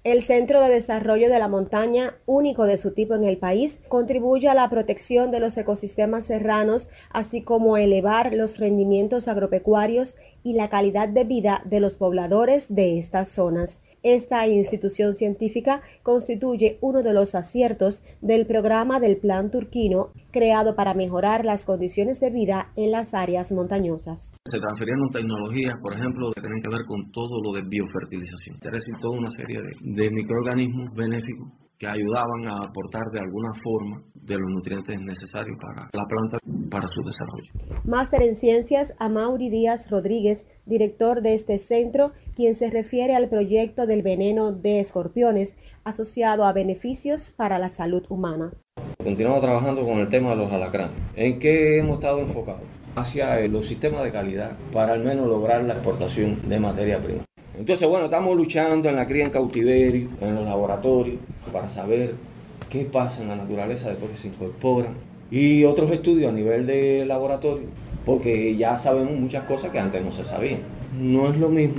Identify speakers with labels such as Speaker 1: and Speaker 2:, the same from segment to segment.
Speaker 1: El Centro de Desarrollo de la Montaña, único de su tipo en el país, contribuye a la protección de los ecosistemas serranos, así como a elevar los rendimientos agropecuarios y la calidad de vida de los pobladores de estas zonas. Esta institución científica constituye uno de los aciertos del programa del Plan Turquino, creado para mejorar las condiciones de vida en las áreas montañosas.
Speaker 2: Se transfirieron tecnologías, por ejemplo, que tienen que ver con todo lo de biofertilización, es decir, toda una serie de microorganismos benéficos que ayudaban a aportar de alguna forma de los nutrientes necesarios para la planta, para su desarrollo.
Speaker 1: Máster en Ciencias, Amaury Díaz Rodríguez, director de este centro, quien se refiere al proyecto del veneno de escorpiones asociado a beneficios para la salud humana.
Speaker 3: Continuamos trabajando con el tema de los alacranes. ¿En qué hemos estado enfocados? Hacia los sistemas de calidad para al menos lograr la exportación de materia prima. Entonces, bueno, estamos luchando en la cría en cautiverio, en los laboratorios, para saber qué pasa en la naturaleza después que se incorporan. Y otros estudios a nivel de laboratorio, porque ya sabemos muchas cosas que antes no se sabían. No es lo mismo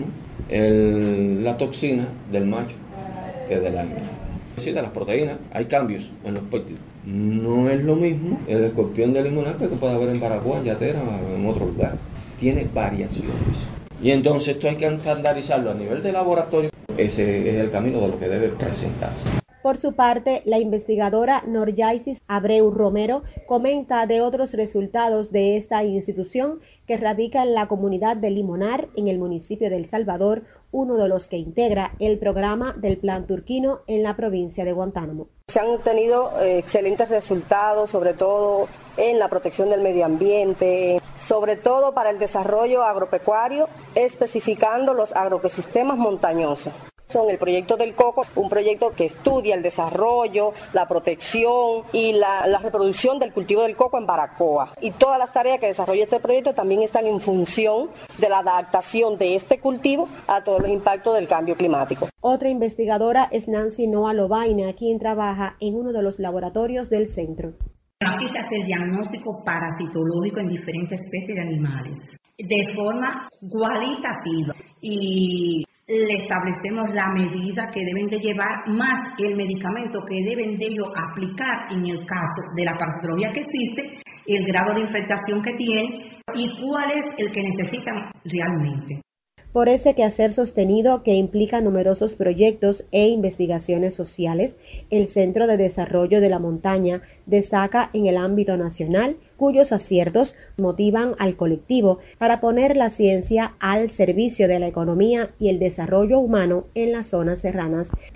Speaker 3: la toxina del macho que de la hembra. Es decir, de las proteínas, hay cambios en los péptidos. No es lo mismo el escorpión del limonal que puede haber en Baracoa, en Yatera o en otro lugar. Tiene variaciones. Y entonces esto hay que estandarizarlo a nivel de laboratorio. Ese es el camino de lo que debe presentarse.
Speaker 1: Por su parte, la investigadora Noryaisis Abreu Romero comenta de otros resultados de esta institución que radica en la comunidad de Limonar, en el municipio de El Salvador, uno de los que integra el programa del Plan Turquino en la provincia de Guantánamo.
Speaker 4: Se han obtenido excelentes resultados, sobre todo en la protección del medio ambiente, sobre todo para el desarrollo agropecuario, especificando los agroecosistemas montañosos. Son el proyecto del coco, un proyecto que estudia el desarrollo, la protección y la reproducción del cultivo del coco en Baracoa. Y todas las tareas que desarrolla este proyecto también están en función de la adaptación de este cultivo a todos los impactos del cambio climático.
Speaker 1: Otra investigadora es Nancy Noa Lobaina, quien trabaja en uno de los laboratorios del centro.
Speaker 5: Aquí se hace el diagnóstico parasitológico en diferentes especies de animales de forma cualitativa y le establecemos la medida que deben de llevar más el medicamento que deben de ellos aplicar en el caso de la parasitología que existe, el grado de infectación que tiene y cuál es el que necesitan realmente.
Speaker 1: Por ese quehacer sostenido que implica numerosos proyectos e investigaciones sociales, el Centro de Desarrollo de la Montaña destaca en el ámbito nacional, cuyos aciertos motivan al colectivo para poner la ciencia al servicio de la economía y el desarrollo humano en las zonas serranas.